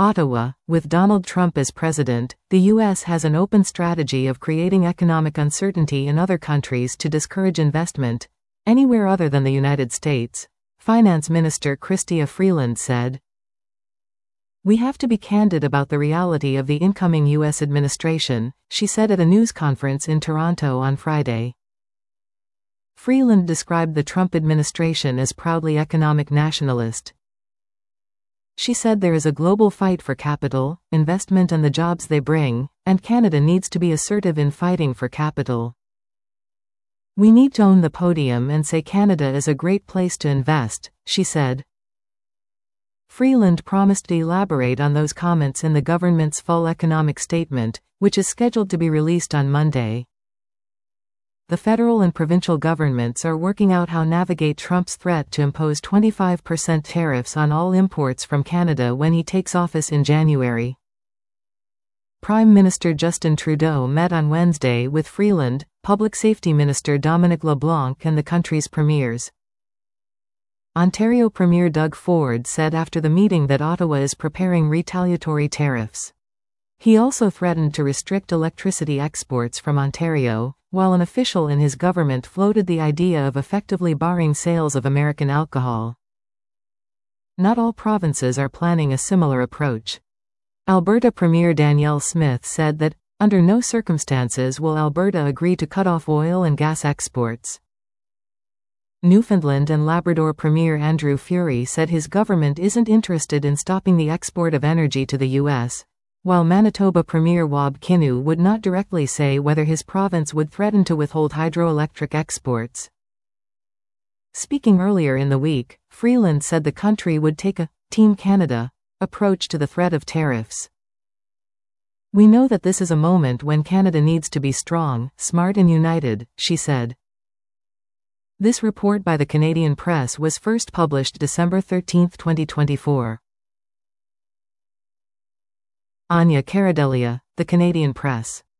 Ottawa, with Donald Trump as president, the U.S. has an open strategy of creating economic uncertainty in other countries to discourage investment, anywhere other than the United States, Finance Minister Chrystia Freeland said. "We have to be candid about the reality of the incoming U.S. administration," she said at a news conference in Toronto on Friday. Freeland described the Trump administration as proudly economic nationalist. She said there is a global fight for capital, investment and the jobs they bring, and Canada needs to be assertive in fighting for capital. "We need to own the podium and say Canada is a great place to invest," she said. Freeland promised to elaborate on those comments in the government's full economic statement, which is scheduled to be released on Monday. The federal and provincial governments are working out how to navigate Trump's threat to impose 25% tariffs on all imports from Canada when he takes office in January. Prime Minister Justin Trudeau met on Wednesday with Freeland, Public Safety Minister Dominic LeBlanc and the country's premiers. Ontario Premier Doug Ford said after the meeting that Ottawa is preparing retaliatory tariffs. He also threatened to restrict electricity exports from Ontario, while an official in his government floated the idea of effectively barring sales of American alcohol. Not all provinces are planning a similar approach. Alberta Premier Danielle Smith said that, under no circumstances will Alberta agree to cut off oil and gas exports. Newfoundland and Labrador Premier Andrew Furey said his government isn't interested in stopping the export of energy to the U.S., while Manitoba Premier Wab Kinew would not directly say whether his province would threaten to withhold hydroelectric exports. Speaking earlier in the week, Freeland said the country would take a Team Canada approach to the threat of tariffs. "We know that this is a moment when Canada needs to be strong, smart and united," she said. This report by the Canadian Press was first published December 13, 2024. Anya Caradelia, The Canadian Press.